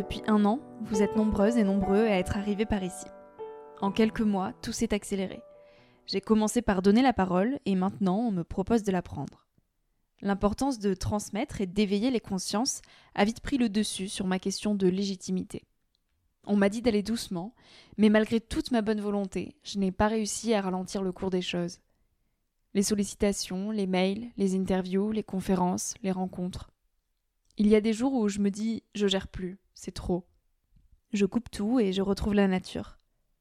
Depuis 1 an, vous êtes nombreuses et nombreux à être arrivés par ici. En quelques mois, tout s'est accéléré. J'ai commencé par donner la parole et maintenant on me propose de la prendre. L'importance de transmettre et d'éveiller les consciences a vite pris le dessus sur ma question de légitimité. On m'a dit d'aller doucement, mais malgré toute ma bonne volonté, je n'ai pas réussi à ralentir le cours des choses. Les sollicitations, les mails, les interviews, les conférences, les rencontres. Il y a des jours où je me dis « je gère plus, c'est trop ». Je coupe tout et je retrouve la nature.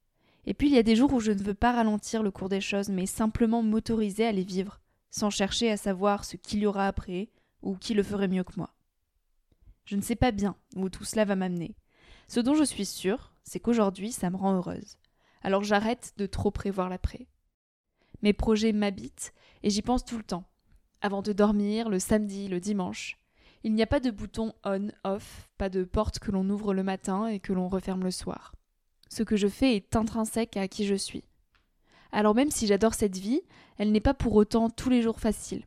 Et puis il y a des jours où je ne veux pas ralentir le cours des choses, mais simplement m'autoriser à les vivre, sans chercher à savoir ce qu'il y aura après ou qui le ferait mieux que moi. Je ne sais pas bien où tout cela va m'amener. Ce dont je suis sûre, c'est qu'aujourd'hui ça me rend heureuse. Alors j'arrête de trop prévoir l'après. Mes projets m'habitent et j'y pense tout le temps. Avant de dormir, le samedi, le dimanche. Il n'y a pas de bouton on-off, pas de porte que l'on ouvre le matin et que l'on referme le soir. Ce que je fais est intrinsèque à qui je suis. Alors même si j'adore cette vie, elle n'est pas pour autant tous les jours facile.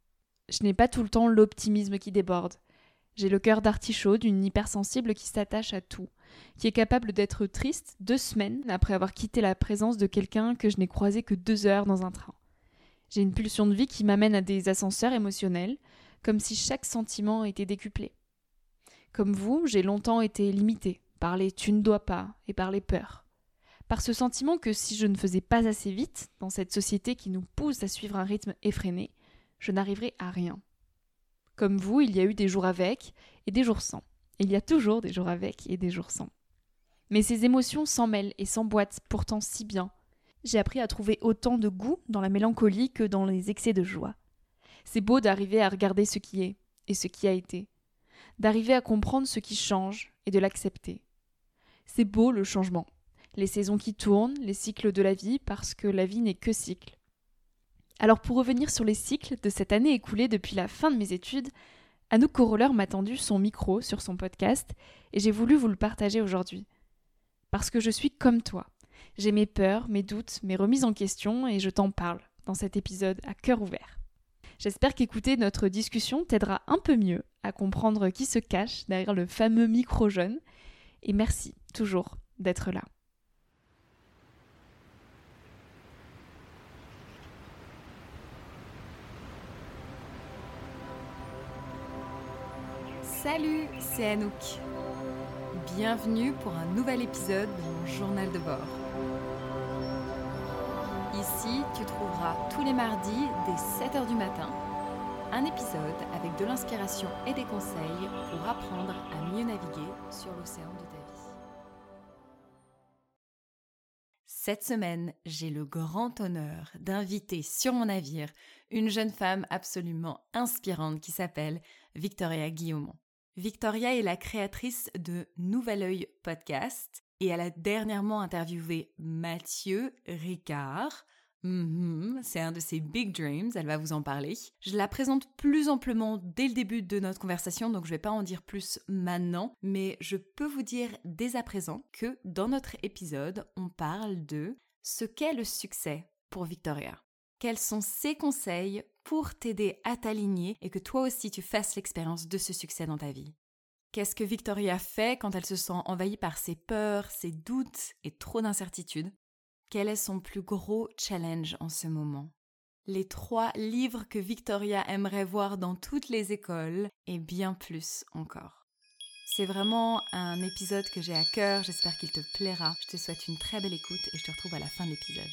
Je n'ai pas tout le temps l'optimisme qui déborde. J'ai le cœur d'artichaut d'une hypersensible qui s'attache à tout, qui est capable d'être triste 2 semaines après avoir quitté la présence de quelqu'un que je n'ai croisé que 2 heures dans un train. J'ai une pulsion de vie qui m'amène à des ascenseurs émotionnels, comme si chaque sentiment était décuplé. Comme vous, j'ai longtemps été limitée par les « tu ne dois pas » et par les peurs. Par ce sentiment que si je ne faisais pas assez vite dans cette société qui nous pousse à suivre un rythme effréné, je n'arriverais à rien. Comme vous, il y a eu des jours avec et des jours sans. Il y a toujours des jours avec et des jours sans. Mais ces émotions s'en mêlent et s'emboîtent pourtant si bien. J'ai appris à trouver autant de goût dans la mélancolie que dans les excès de joie. C'est beau d'arriver à regarder ce qui est et ce qui a été, d'arriver à comprendre ce qui change et de l'accepter. C'est beau le changement, les saisons qui tournent, les cycles de la vie, parce que la vie n'est que cycle. Alors pour revenir sur les cycles de cette année écoulée depuis la fin de mes études, Anouk Coroller m'a tendu son micro sur son podcast et j'ai voulu vous le partager aujourd'hui. Parce que je suis comme toi. J'ai mes peurs, mes doutes, mes remises en question et je t'en parle dans cet épisode à cœur ouvert. J'espère qu'écouter notre discussion t'aidera un peu mieux à comprendre qui se cache derrière le fameux micro jeune. Et merci, toujours, d'être là. Salut, c'est Anouk. Bienvenue pour un nouvel épisode de mon journal de bord. Ici, tu trouveras tous les mardis dès 7h du matin un épisode avec de l'inspiration et des conseils pour apprendre à mieux naviguer sur l'océan de ta vie. Cette semaine, j'ai le grand honneur d'inviter sur mon navire une jeune femme absolument inspirante qui s'appelle Victoria Guillaumont. Victoria est la créatrice de Nouvel Oeil Podcast et elle a dernièrement interviewé Mathieu Ricard. C'est un de ses big dreams, elle va vous en parler. Je la présente plus amplement dès le début de notre conversation, donc je vais pas en dire plus maintenant, mais je peux vous dire dès à présent que dans notre épisode, on parle de ce qu'est le succès pour Victoria. Quels sont ses conseils pour t'aider à t'aligner et que toi aussi tu fasses l'expérience de ce succès dans ta vie? Qu'est-ce que Victoria fait quand elle se sent envahie par ses peurs, ses doutes et trop d'incertitudes? Quel est son plus gros challenge en ce moment? Les 3 livres que Victoria aimerait voir dans toutes les écoles et bien plus encore. C'est vraiment un épisode que j'ai à cœur, j'espère qu'il te plaira. Je te souhaite une très belle écoute et je te retrouve à la fin de l'épisode.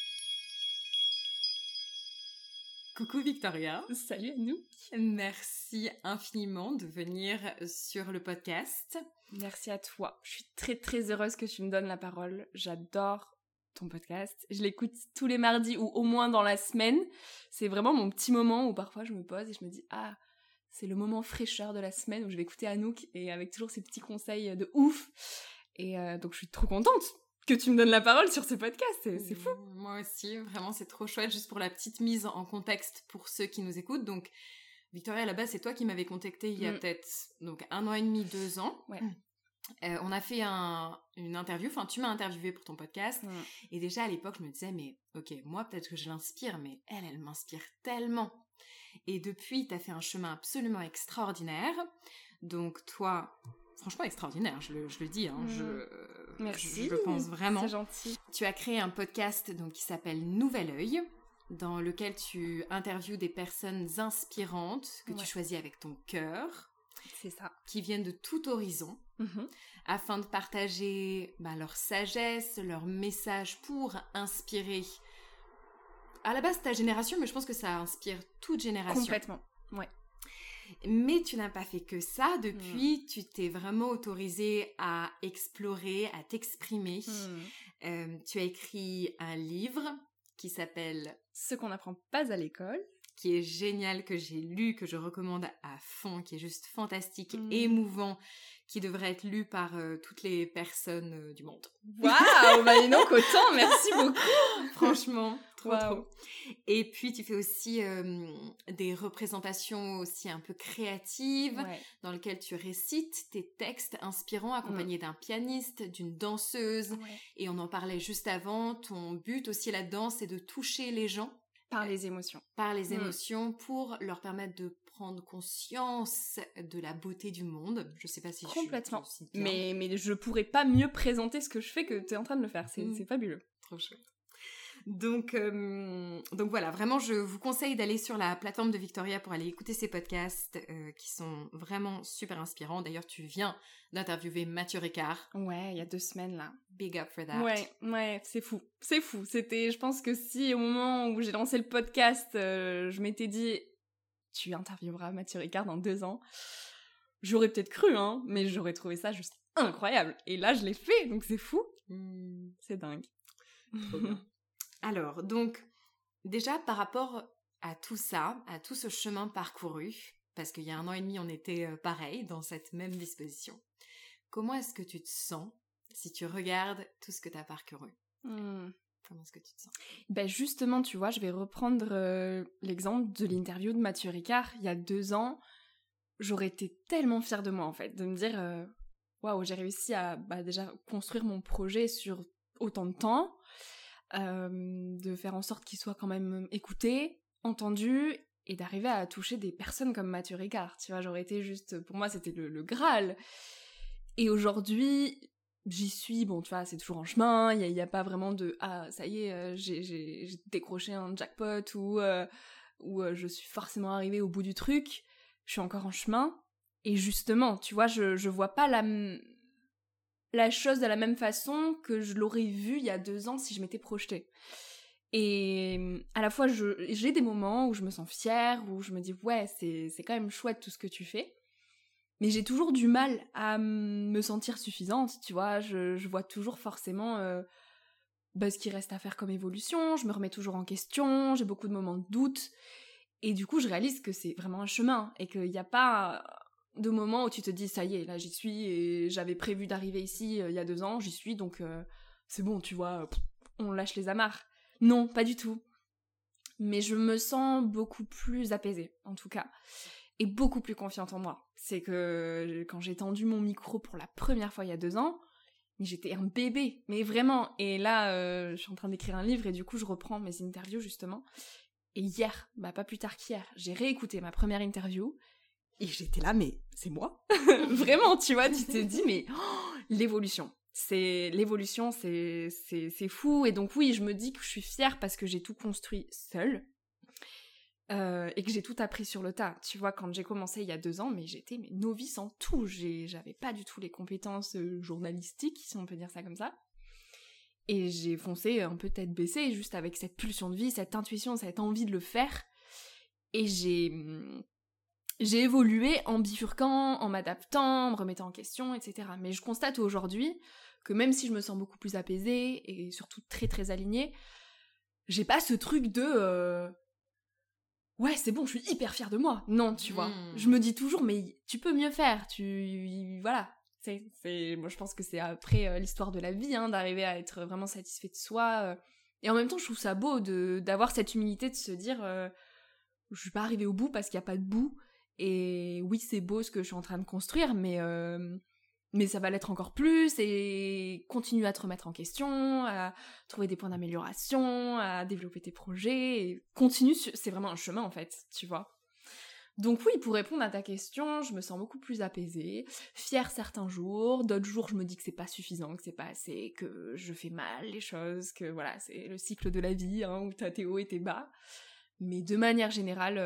Coucou Victoria. Salut Anouk. Merci infiniment de venir sur le podcast. Merci à toi. Je suis très très heureuse que tu me donnes la parole. J'adore ton podcast. Je l'écoute tous les mardis ou au moins dans la semaine. C'est vraiment mon petit moment où parfois je me pose et je me dis « Ah, c'est le moment fraîcheur de la semaine où je vais écouter Anouk et avec toujours ces petits conseils de ouf. » Et donc je suis trop contente que tu me donnes la parole sur ce podcast, c'est fou. Moi aussi, vraiment c'est trop chouette, juste pour la petite mise en contexte pour ceux qui nous écoutent. Donc Victoria, à la base, c'est toi qui m'avais contactée il y a peut-être 1 an et demi, 2 ans. Ouais. On a fait une interview, enfin tu m'as interviewée pour ton podcast, et déjà à l'époque je me disais mais ok, moi peut-être que je l'inspire, mais elle m'inspire tellement. Et depuis, t'as fait un chemin absolument extraordinaire. Donc toi, franchement extraordinaire, je le dis. Hein, Merci, je pense vraiment. C'est gentil. Tu as créé un podcast donc, qui s'appelle Nouvel Œil, dans lequel tu interviews des personnes inspirantes que tu choisis avec ton cœur. C'est ça. Qui viennent de tout horizon, afin de partager leur sagesse, leur message pour inspirer, à la base ta génération, mais je pense que ça inspire toute génération. Complètement, ouais. Mais tu n'as pas fait que ça, depuis tu t'es vraiment autorisée à explorer, à t'exprimer. Tu as écrit un livre qui s'appelle « Ce qu'on n'apprend pas à l'école », qui est génial, que j'ai lu, que je recommande à fond, qui est juste fantastique, émouvant, qui devrait être lu par toutes les personnes du monde. Waouh, bah donc autant, merci beaucoup. Franchement, trop. Et puis tu fais aussi des représentations aussi un peu créatives, dans lesquelles tu récites tes textes inspirants, accompagnés d'un pianiste, d'une danseuse. Et on en parlait juste avant, ton but aussi là-dedans, c'est de toucher les gens. Par les émotions. Par les émotions, pour leur permettre de prendre conscience de la beauté du monde. Je sais pas si complètement. Je suis mais je pourrais pas mieux présenter ce que je fais que t'es en train de le faire. C'est fabuleux. Trop chouette. Donc voilà, vraiment, je vous conseille d'aller sur la plateforme de Victoria pour aller écouter ces podcasts qui sont vraiment super inspirants. D'ailleurs, tu viens d'interviewer Mathieu Ricard. Ouais, il y a 2 semaines, là. Big up for that. Ouais, c'est fou. C'était, je pense que si au moment où j'ai lancé le podcast, je m'étais dit, tu intervieweras Mathieu Ricard dans 2 ans, j'aurais peut-être cru, hein, mais j'aurais trouvé ça juste incroyable. Et là, je l'ai fait, donc c'est fou. C'est dingue. Trop bien. Alors, donc, déjà, par rapport à tout ça, à tout ce chemin parcouru, parce qu'il y a 1 an et demi, on était pareil, dans cette même disposition, comment est-ce que tu te sens si tu regardes tout ce que tu as parcouru? Comment est-ce que tu te sens? Ben justement, tu vois, je vais reprendre l'exemple de l'interview de Mathieu Ricard. Il y a 2 ans, j'aurais été tellement fière de moi, en fait, de me dire, waouh, j'ai réussi à déjà construire mon projet sur autant de temps, de faire en sorte qu'il soit quand même écouté, entendu, et d'arriver à toucher des personnes comme Mathieu Ricard. Tu vois, j'aurais été juste... Pour moi, c'était le Graal. Et aujourd'hui, j'y suis, bon, tu vois, c'est toujours en chemin, il y a pas vraiment de « Ah, ça y est, j'ai décroché un jackpot » ou je suis forcément arrivée au bout du truc. Je suis encore en chemin. Et justement, tu vois, je vois pas la chose de la même façon que je l'aurais vue il y a 2 ans si je m'étais projetée. Et à la fois, j'ai des moments où je me sens fière, où je me dis « Ouais, c'est quand même chouette tout ce que tu fais ». Mais j'ai toujours du mal à me sentir suffisante, tu vois. Je vois toujours forcément ce qu'il reste à faire comme évolution, je me remets toujours en question, j'ai beaucoup de moments de doute. Et du coup, je réalise que c'est vraiment un chemin et qu'il n'y a pas de moment où tu te dis « Ça y est, là j'y suis et j'avais prévu d'arriver ici il y a 2 ans, j'y suis, donc c'est bon, tu vois, on lâche les amarres. » Non, pas du tout. Mais je me sens beaucoup plus apaisée, en tout cas. Et beaucoup plus confiante en moi. C'est que quand j'ai tendu mon micro pour la première fois il y a 2 ans, mais j'étais un bébé, mais vraiment. Et là, je suis en train d'écrire un livre et du coup, je reprends mes interviews, justement. Et hier, pas plus tard qu'hier, j'ai réécouté ma première interview et j'étais là, mais c'est moi. Vraiment, tu vois, tu te dis, mais l'évolution. L'évolution, c'est fou. Et donc oui, je me dis que je suis fière parce que j'ai tout construit seule. Et que j'ai tout appris sur le tas. Tu vois, quand j'ai commencé il y a 2 ans, mais j'étais novice en tout. J'avais pas du tout les compétences journalistiques, si on peut dire ça comme ça. Et j'ai foncé un peu tête baissée, juste avec cette pulsion de vie, cette intuition, cette envie de le faire. Et j'ai évolué en bifurquant, en m'adaptant, en me remettant en question, etc. Mais je constate aujourd'hui que même si je me sens beaucoup plus apaisée, et surtout très très alignée, j'ai pas ce truc de... Ouais, c'est bon, je suis hyper fière de moi. Non, tu vois. Je me dis toujours, mais tu peux mieux faire. Voilà. Moi, je pense que c'est après l'histoire de la vie, hein, d'arriver à être vraiment satisfait de soi. Et en même temps, je trouve ça beau d'avoir cette humilité de se dire, je suis pas arrivée au bout parce qu'il y a pas de bout. Et oui, c'est beau ce que je suis en train de construire, mais ça va l'être encore plus, et continue à te remettre en question, à trouver des points d'amélioration, à développer tes projets, et continue, c'est vraiment un chemin en fait, tu vois. Donc oui, pour répondre à ta question, je me sens beaucoup plus apaisée, fière certains jours, d'autres jours je me dis que c'est pas suffisant, que c'est pas assez, que je fais mal les choses, que voilà, c'est le cycle de la vie, hein, où t'as tes hauts et tes bas. Mais de manière générale,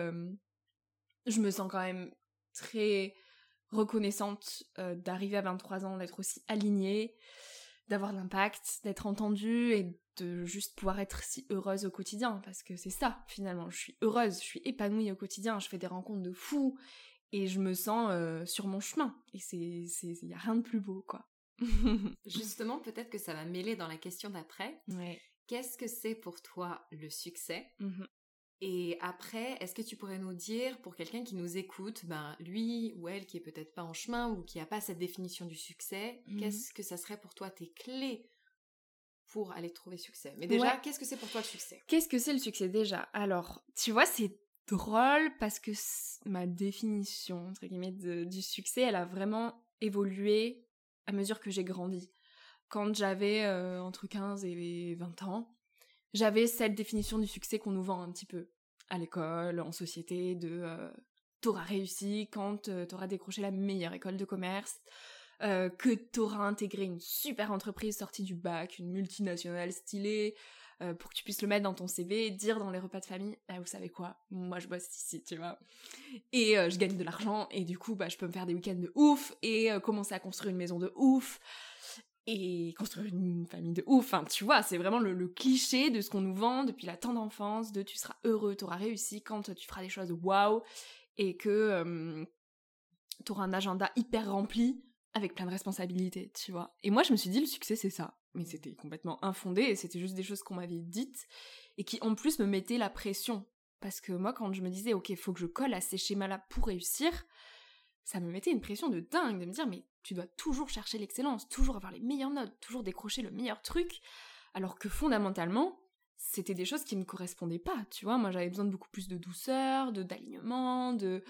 je me sens quand même très reconnaissante d'arriver à 23 ans, d'être aussi alignée, d'avoir de l'impact, d'être entendue et de juste pouvoir être si heureuse au quotidien, parce que c'est ça finalement, je suis heureuse, je suis épanouie au quotidien, je fais des rencontres de fous et je me sens sur mon chemin et y a rien de plus beau quoi. Justement, peut-être que ça va mêler dans la question d'après. Ouais. Qu'est-ce que c'est pour toi le succès? Mhm. Et après, est-ce que tu pourrais nous dire, pour quelqu'un qui nous écoute, lui ou elle qui est peut-être pas en chemin ou qui a pas cette définition du succès, qu'est-ce que ça serait pour toi tes clés pour aller trouver succès? Mais déjà, qu'est-ce que c'est pour toi le succès? Qu'est-ce que c'est le succès déjà? Alors, tu vois, c'est drôle parce que ma définition, entre guillemets, du succès, elle a vraiment évolué à mesure que j'ai grandi. Quand j'avais entre 15 et 20 ans, j'avais cette définition du succès qu'on nous vend un petit peu à l'école, en société, de t'auras réussi quand t'auras décroché la meilleure école de commerce, que t'auras intégré une super entreprise sortie du bac, une multinationale stylée, pour que tu puisses le mettre dans ton CV et dire dans les repas de famille, ah, vous savez quoi, moi je bosse ici, tu vois, et je gagne de l'argent, et du coup, je peux me faire des week-ends de ouf, et commencer à construire une maison de ouf, et construire une famille de ouf, enfin, tu vois, c'est vraiment le cliché de ce qu'on nous vend depuis la tendre enfance, de tu seras heureux, t'auras réussi quand tu feras des choses waouh, et que t'auras un agenda hyper rempli, avec plein de responsabilités, tu vois. Et moi, je me suis dit, le succès, c'est ça. Mais c'était complètement infondé, et c'était juste des choses qu'on m'avait dites, et qui, en plus, me mettaient la pression. Parce que moi, quand je me disais, ok, faut que je colle à ces schémas-là pour réussir, ça me mettait une pression de dingue, de me dire, mais tu dois toujours chercher l'excellence, toujours avoir les meilleures notes, toujours décrocher le meilleur truc, alors que fondamentalement, c'était des choses qui ne me correspondaient pas, tu vois. Moi, j'avais besoin de beaucoup plus de douceur, d'alignement, de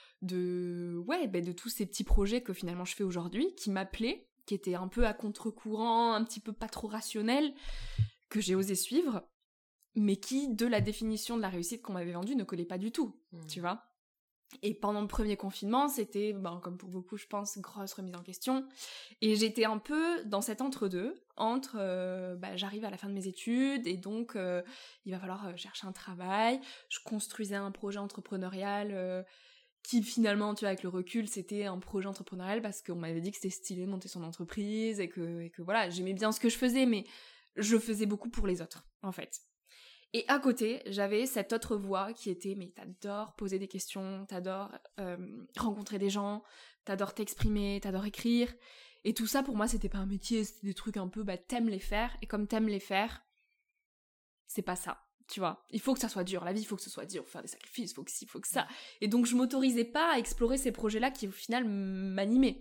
tous ces petits projets que finalement je fais aujourd'hui, qui m'appelaient, qui étaient un peu à contre-courant, un petit peu pas trop rationnels, que j'ai osé suivre, mais qui, de la définition de la réussite qu'on m'avait vendue, ne collaient pas du tout, tu vois. Et pendant le premier confinement, c'était, comme pour beaucoup, je pense, grosse remise en question. Et j'étais un peu dans cet entre-deux, j'arrive à la fin de mes études, et donc il va falloir chercher un travail. Je construisais un projet entrepreneurial qui finalement, tu vois, avec le recul, c'était un projet entrepreneurial parce qu'on m'avait dit que c'était stylé de monter son entreprise et que voilà, j'aimais bien ce que je faisais, mais je faisais beaucoup pour les autres, en fait. Et à côté, j'avais cette autre voix qui était, mais t'adores poser des questions, t'adores rencontrer des gens, t'adores t'exprimer, t'adores écrire. Et tout ça, pour moi, c'était pas un métier, c'était des trucs un peu, t'aimes les faire, et comme t'aimes les faire, c'est pas ça. Tu vois, il faut que ça soit dur, la vie, il faut que ce soit dur, faut faire des sacrifices, il faut que ci, il faut que ça. Et donc je m'autorisais pas à explorer ces projets-là qui au final m'animaient.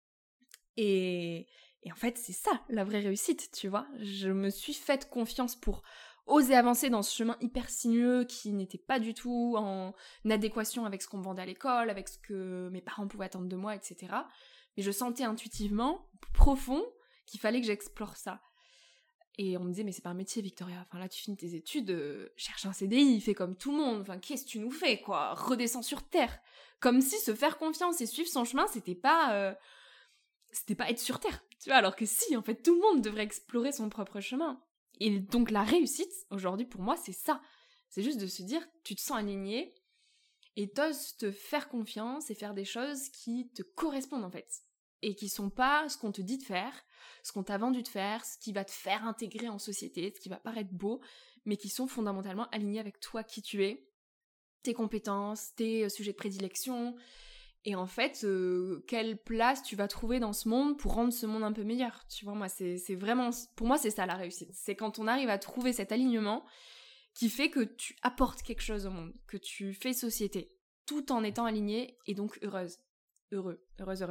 Et en fait, c'est ça, la vraie réussite, tu vois. Je me suis faite confiance pour oser avancer dans ce chemin hyper sinueux qui n'était pas du tout en adéquation avec ce qu'on me vendait à l'école, avec ce que mes parents pouvaient attendre de moi, etc. Mais je sentais intuitivement, profond, qu'il fallait que j'explore ça. Et on me disait, mais c'est pas un métier, Victoria. Enfin, là, tu finis tes études, cherche un CDI, fais comme tout le monde. Enfin, qu'est-ce que tu nous fais, quoi? Redescends sur terre. Comme si se faire confiance et suivre son chemin, c'était pas être sur terre. Tu vois, alors que si, en fait, tout le monde devrait explorer son propre chemin. Et donc, la réussite, aujourd'hui, pour moi, c'est ça. C'est juste de se dire, tu te sens aligné et t'oses te faire confiance et faire des choses qui te correspondent, en fait. Et qui sont pas ce qu'on te dit de faire, ce qu'on t'a vendu de faire, ce qui va te faire intégrer en société, ce qui va paraître beau, mais qui sont fondamentalement alignés avec toi, qui tu es, tes compétences, tes sujets de prédilection, et en fait, quelle place tu vas trouver dans ce monde pour rendre ce monde un peu meilleur. Tu vois, moi, c'est vraiment, pour moi, c'est ça la réussite. C'est quand on arrive à trouver cet alignement qui fait que tu apportes quelque chose au monde, que tu fais société, tout en étant aligné et donc heureuse. Heureux.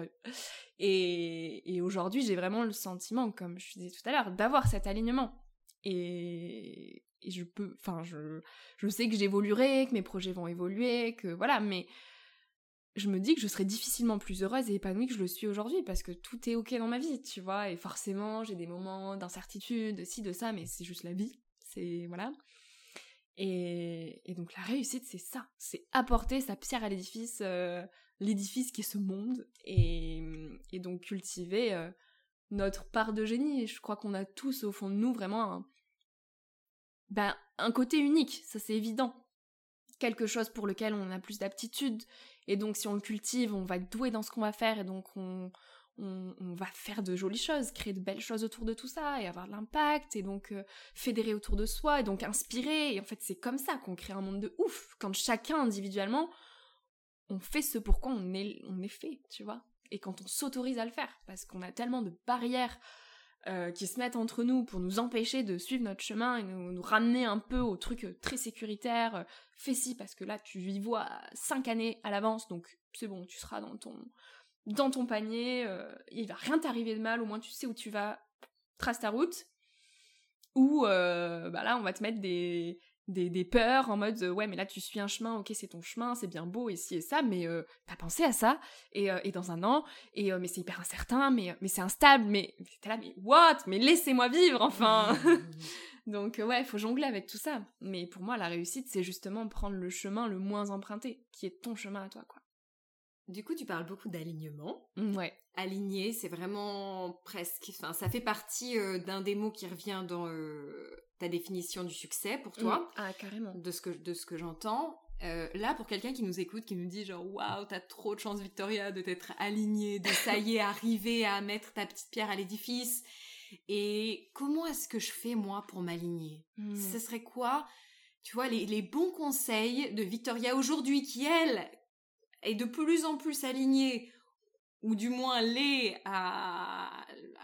Et aujourd'hui, j'ai vraiment le sentiment, comme je disais tout à l'heure, d'avoir cet alignement. Et je sais que j'évoluerai, que mes projets vont évoluer, que voilà, mais je me dis que je serai difficilement plus heureuse et épanouie que je le suis aujourd'hui, parce que tout est ok dans ma vie, tu vois, et forcément, j'ai des moments d'incertitude, de ci, de ça, mais c'est juste la vie, c'est, voilà. Et donc la réussite, c'est ça, c'est apporter sa pierre à l'édifice, l'édifice qui est ce monde, et donc cultiver notre part de génie. Et je crois qu'on a tous au fond de nous vraiment un côté unique, ça c'est évident. Quelque chose pour lequel on a plus d'aptitude, et donc si on le cultive, on va être doué dans ce qu'on va faire, et donc on va faire de jolies choses, créer de belles choses autour de tout ça, et avoir de l'impact, et donc fédérer autour de soi, et donc inspirer, et en fait c'est comme ça qu'on crée un monde de ouf, quand chacun individuellement, on fait ce pourquoi on est fait, tu vois, et quand on s'autorise à le faire, parce qu'on a tellement de barrières qui se mettent entre nous pour nous empêcher de suivre notre chemin et nous ramener un peu au truc très sécuritaire, fais ci parce que là tu y vois 5 années à l'avance, donc c'est bon, tu seras dans ton panier, il va rien t'arriver de mal, au moins tu sais où tu vas, trace ta route. Ou là on va te mettre des peurs en mode ouais mais là tu suis un chemin, ok c'est ton chemin, c'est bien beau et ci et ça, mais t'as pensé à ça, et dans un an, mais c'est hyper incertain, mais c'est instable, mais t'es là mais what, mais laissez-moi vivre enfin. Donc ouais, faut jongler avec tout ça, mais pour moi la réussite c'est justement prendre le chemin le moins emprunté, qui est ton chemin à toi, quoi. Du coup, tu parles beaucoup d'alignement. Ouais. Aligner, c'est vraiment presque... Enfin, ça fait partie d'un des mots qui revient dans ta définition du succès pour toi. Ah, carrément. De ce que j'entends. Là, pour quelqu'un qui nous écoute, qui nous dit genre « Waouh, t'as trop de chance, Victoria, de t'être alignée, de ça y est, arriver à mettre ta petite pierre à l'édifice. Et comment est-ce que je fais, moi, pour m'aligner ?» Ce serait quoi, tu vois, les bons conseils de Victoria aujourd'hui qui, elle... est de plus en plus alignée, ou du moins l'est à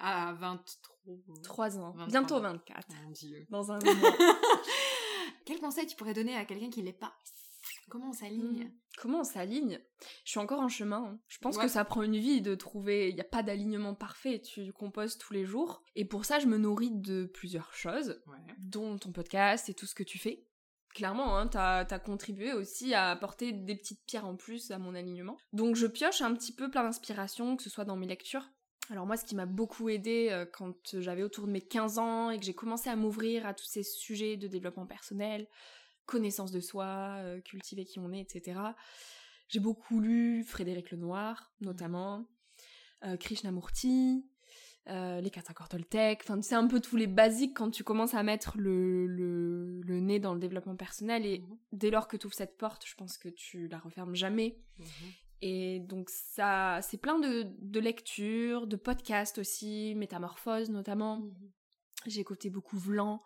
3 ans, bientôt 24. Mon Dieu. Dans un moment. Quel conseil tu pourrais donner à quelqu'un qui l'est pas ? Comment on s'aligne ? Comment on s'aligne ? Je suis encore en chemin. Hein. Je pense que ça prend une vie de trouver... Il n'y a pas d'alignement parfait, tu composes tous les jours. Et pour ça, je me nourris de plusieurs choses, dont ton podcast et tout ce que tu fais. Clairement, hein, t'as contribué aussi à apporter des petites pierres en plus à mon alignement. Donc je pioche un petit peu plein d'inspiration, que ce soit dans mes lectures. Alors moi, ce qui m'a beaucoup aidée quand j'avais autour de mes 15 ans et que j'ai commencé à m'ouvrir à tous ces sujets de développement personnel, connaissance de soi, cultiver qui on est, etc. J'ai beaucoup lu Frédéric Lenoir, notamment, Krishnamurti, les 4 accords Toltec, enfin c'est un peu tous les basiques quand tu commences à mettre le nez dans le développement personnel, et dès lors que tu ouvres cette porte, je pense que tu la refermes jamais. Et donc ça, c'est plein de lectures, de podcasts aussi, Métamorphose notamment. J'ai écouté beaucoup Vlan.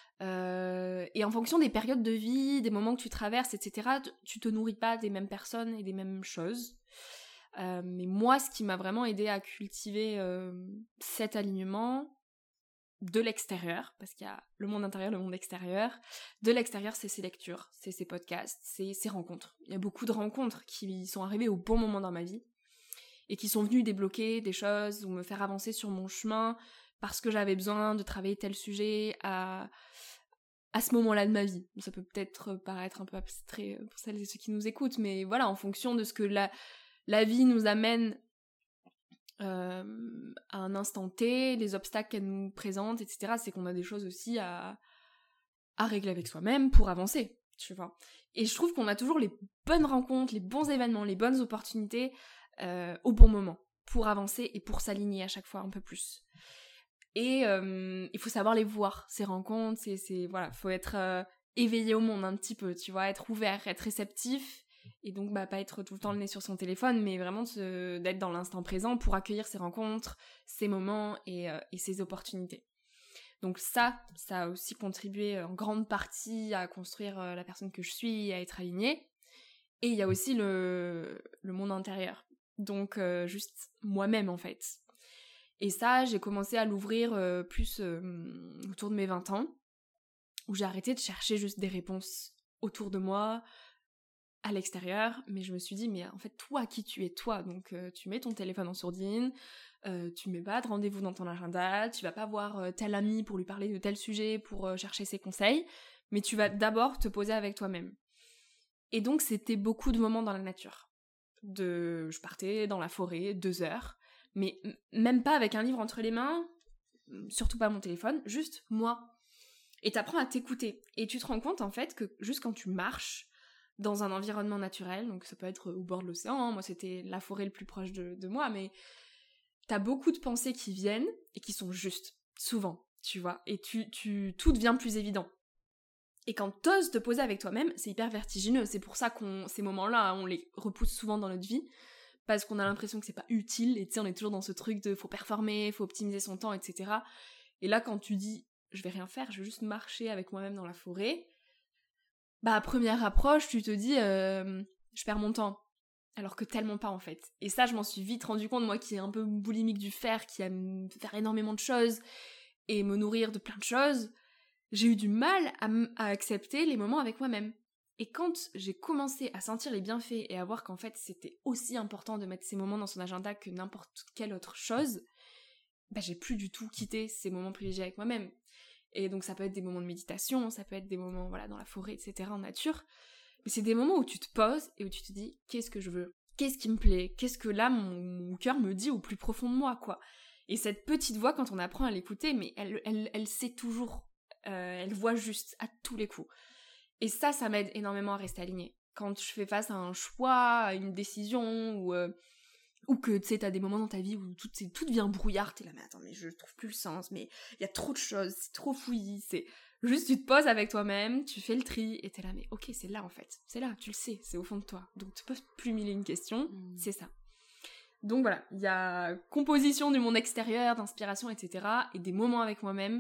Et en fonction des périodes de vie, des moments que tu traverses, etc., tu te nourris pas des mêmes personnes et des mêmes choses. Mais moi, ce qui m'a vraiment aidé à cultiver cet alignement de l'extérieur, parce qu'il y a le monde intérieur, le monde extérieur. De l'extérieur, c'est ses lectures, c'est ses podcasts, c'est ses rencontres. Il y a beaucoup de rencontres qui sont arrivées au bon moment dans ma vie et qui sont venues débloquer des choses ou me faire avancer sur mon chemin parce que j'avais besoin de travailler tel sujet à ce moment-là de ma vie. Ça peut peut-être paraître un peu abstrait pour celles et ceux qui nous écoutent, mais voilà, en fonction de ce que la vie nous amène à un instant T, les obstacles qu'elle nous présente, etc., c'est qu'on a des choses aussi à régler avec soi-même pour avancer, tu vois. Et je trouve qu'on a toujours les bonnes rencontres, les bons événements, les bonnes opportunités au bon moment pour avancer et pour s'aligner à chaque fois un peu plus. Et il faut savoir les voir, ces rencontres, voilà, faut être éveillé au monde un petit peu, tu vois, être ouvert, être réceptif. Et donc, pas être tout le temps le nez sur son téléphone, mais vraiment d'être dans l'instant présent pour accueillir ces rencontres, ces moments et ces opportunités. Donc ça a aussi contribué en grande partie à construire la personne que je suis, à être alignée. Et il y a aussi le monde intérieur. Donc, juste moi-même, en fait. Et ça, j'ai commencé à l'ouvrir plus autour de mes 20 ans, où j'ai arrêté de chercher juste des réponses autour de moi, à l'extérieur, mais je me suis dit, mais en fait, toi, qui tu es, toi, donc tu mets ton téléphone en sourdine, tu mets pas de rendez-vous dans ton agenda, tu vas pas voir tel ami pour lui parler de tel sujet, pour chercher ses conseils, mais tu vas d'abord te poser avec toi-même. Et donc, c'était beaucoup de moments dans la nature. Je partais dans la forêt, 2 heures, mais même pas avec un livre entre les mains, surtout pas mon téléphone, juste moi. Et t'apprends à t'écouter. Et tu te rends compte, en fait, que juste quand tu marches dans un environnement naturel, donc ça peut être au bord de l'océan, hein, moi c'était la forêt le plus proche de moi, mais t'as beaucoup de pensées qui viennent et qui sont justes, souvent, tu vois, et tout devient plus évident. Et quand t'oses te poser avec toi-même, c'est hyper vertigineux, c'est pour ça ces moments-là, on les repousse souvent dans notre vie, parce qu'on a l'impression que c'est pas utile, et tu sais, on est toujours dans ce truc de faut performer, faut optimiser son temps, etc. Et là, quand tu dis, je vais rien faire, je vais juste marcher avec moi-même dans la forêt, bah, à première approche, tu te dis, je perds mon temps. Alors que tellement pas, en fait. Et ça, je m'en suis vite rendu compte, moi qui est un peu boulimique du faire, qui aime faire énormément de choses, et me nourrir de plein de choses, j'ai eu du mal à accepter les moments avec moi-même. Et quand j'ai commencé à sentir les bienfaits et à voir qu'en fait, c'était aussi important de mettre ces moments dans son agenda que n'importe quelle autre chose, bah, j'ai plus du tout quitté ces moments privilégiés avec moi-même. Et donc ça peut être des moments de méditation, ça peut être des moments voilà dans la forêt, etc., en nature. Mais c'est des moments où tu te poses et où tu te dis qu'est-ce que je veux, qu'est-ce qui me plaît, qu'est-ce que là mon cœur me dit au plus profond de moi, quoi. Et cette petite voix, quand on apprend à l'écouter, mais elle sait toujours, elle voit juste à tous les coups. Et ça m'aide énormément à rester alignée. Quand je fais face à un choix, à une décision, ou que tu sais, t'as des moments dans ta vie où tout devient brouillard, t'es là, mais attends, mais je trouve plus le sens, mais il y a trop de choses, c'est trop fouillis, c'est juste tu te poses avec toi-même, tu fais le tri, et t'es là, mais ok, c'est là en fait, c'est là, tu le sais, c'est au fond de toi, donc tu peux plus mille et une questions, c'est ça. Donc voilà, il y a composition du monde extérieur, d'inspiration, etc., et des moments avec moi-même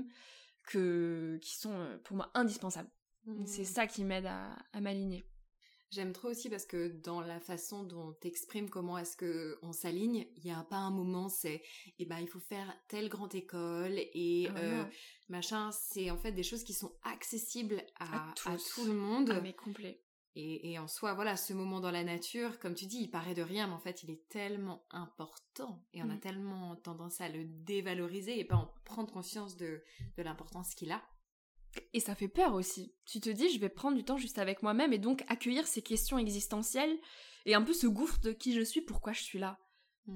qui sont pour moi indispensables. C'est ça qui m'aide à m'aligner. J'aime trop aussi parce que dans la façon dont t'exprimes comment est-ce que on s'aligne, il y a pas un moment c'est il faut faire telle grande école et machin, c'est en fait des choses qui sont accessibles à tout le monde. Ah mais complet. Et en soi, voilà, ce moment dans la nature, comme tu dis, il paraît de rien, mais en fait, il est tellement important et on a tellement tendance à le dévaloriser et pas en prendre conscience de l'importance qu'il a. Et ça fait peur aussi. Tu te dis, je vais prendre du temps juste avec moi-même et donc accueillir ces questions existentielles et un peu ce gouffre de qui je suis, pourquoi je suis là.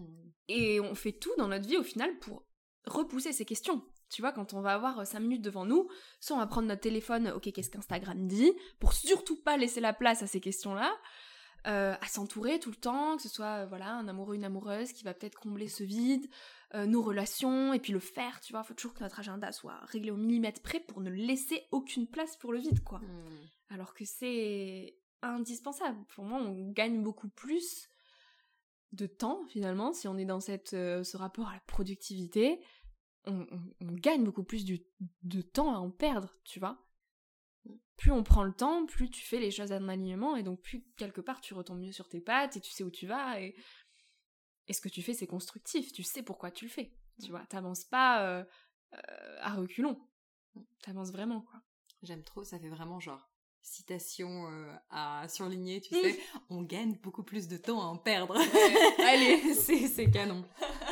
Et on fait tout dans notre vie au final pour repousser ces questions. Tu vois, quand on va avoir 5 minutes devant nous, soit on va prendre notre téléphone, ok, qu'est-ce qu'Instagram dit, pour surtout pas laisser la place à ces questions-là, à s'entourer tout le temps, que ce soit voilà un amoureux, une amoureuse qui va peut-être combler ce vide, nos relations, et puis le faire, tu vois, faut toujours que notre agenda soit réglé au millimètre près pour ne laisser aucune place pour le vide, quoi. Alors que c'est indispensable. Pour moi, on gagne beaucoup plus de temps, finalement, si on est dans ce rapport à la productivité, on gagne beaucoup plus de temps à en perdre, tu vois. Plus on prend le temps, plus tu fais les choses en alignement, et donc plus quelque part tu retombes mieux sur tes pattes, et tu sais où tu vas, et ce que tu fais c'est constructif, tu sais pourquoi tu le fais, tu vois, t'avances pas à reculons, t'avances vraiment, quoi. J'aime trop, ça fait vraiment genre citation à surligner, tu sais, on gagne beaucoup plus de temps à en perdre. Allez, c'est canon.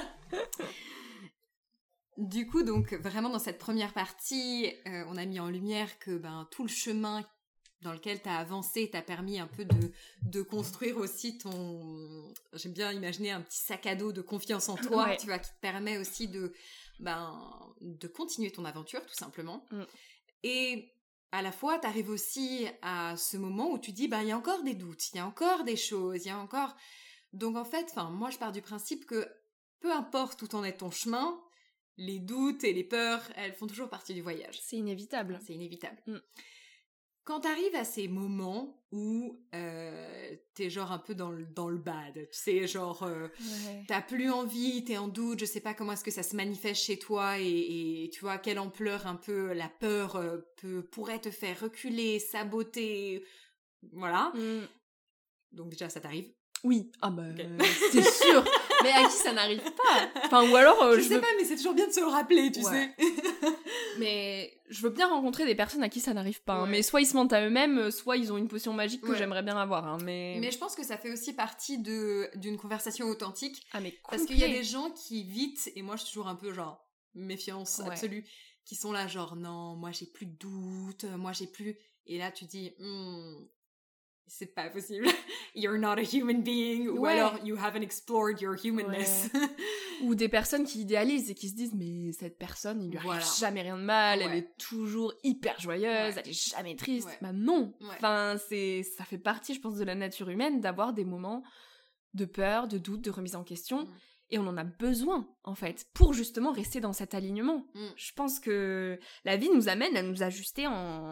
Du coup, donc, vraiment dans cette première partie, on a mis en lumière que tout le chemin dans lequel t'as avancé t'a permis un peu de construire aussi j'aime bien imaginer un petit sac à dos de confiance en toi, tu vois, qui te permet aussi de continuer ton aventure, tout simplement. Et à la fois, t'arrives aussi à ce moment où tu dis, il y a encore des doutes, il y a encore des choses, il y a encore... Donc en fait, moi je pars du principe que peu importe où t'en est ton chemin, les doutes et les peurs, elles font toujours partie du voyage. C'est inévitable. C'est inévitable. Quand t'arrives à ces moments où t'es genre un peu dans le bad, tu sais, genre t'as plus envie, t'es en doute, je sais pas comment est-ce que ça se manifeste chez toi et tu vois à quelle ampleur un peu la peur pourrait te faire reculer, saboter, voilà. Donc déjà ça t'arrive? Oui, okay. C'est sûr. Mais à qui ça n'arrive pas? Enfin, ou alors... je sais pas, mais c'est toujours bien de se le rappeler, tu sais. Mais je veux bien rencontrer des personnes à qui ça n'arrive pas. Hein. Mais soit ils se mentent à eux-mêmes, soit ils ont une potion magique que j'aimerais bien avoir. Hein, mais je pense que ça fait aussi partie d'une conversation authentique. Ah, mais parce qu'il y a des gens qui vite, et moi je suis toujours un peu genre méfiance absolue, qui sont là genre non, moi j'ai plus de doute, moi j'ai plus... Et là tu dis... c'est pas possible. You're not a human being. Ou alors, you haven't explored your humanness. Ouais. Ou des personnes qui idéalisent et qui se disent, mais cette personne, il lui arrive jamais rien de mal, elle est toujours hyper joyeuse, elle est jamais triste. Bah non. Enfin, ça fait partie, je pense, de la nature humaine d'avoir des moments de peur, de doute, de remise en question. Et on en a besoin, en fait, pour justement rester dans cet alignement. Je pense que la vie nous amène à nous ajuster